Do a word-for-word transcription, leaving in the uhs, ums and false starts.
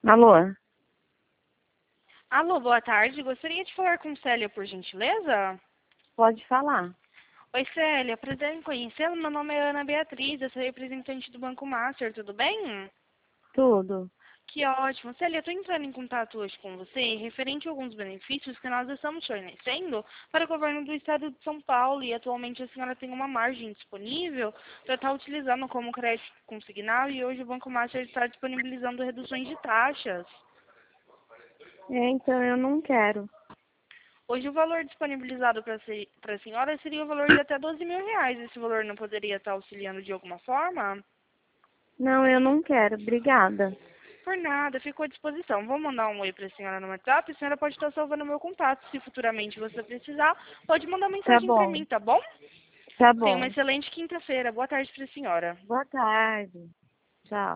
Alô? Alô, boa tarde. Gostaria de falar com Célia, por gentileza? Pode falar. Oi, Célia. Prazer em conhecê-la. Meu nome é Ana Beatriz. Eu sou representante do Banco Master. Tudo bem? Tudo. Que ótimo. Célia, eu estou entrando em contato hoje com você referente a alguns benefícios que nós estamos fornecendo para o governo do estado de São Paulo e atualmente a senhora tem uma margem disponível para estar utilizando como crédito consignado e hoje o Banco Master está disponibilizando reduções de taxas. É, então eu não quero. Hoje o valor disponibilizado para a senhora seria o valor de até doze mil reais. Esse valor não poderia estar auxiliando de alguma forma? Não, eu não quero. Obrigada. Por nada, fico à disposição. Vou mandar um oi para a senhora no WhatsApp. A senhora pode estar salvando o meu contato. Se futuramente você precisar, pode mandar Tá mensagem para bom. mim, tá bom? Tá Tenha uma bom. excelente quinta-feira. Boa tarde para a senhora. Boa tarde. Tchau.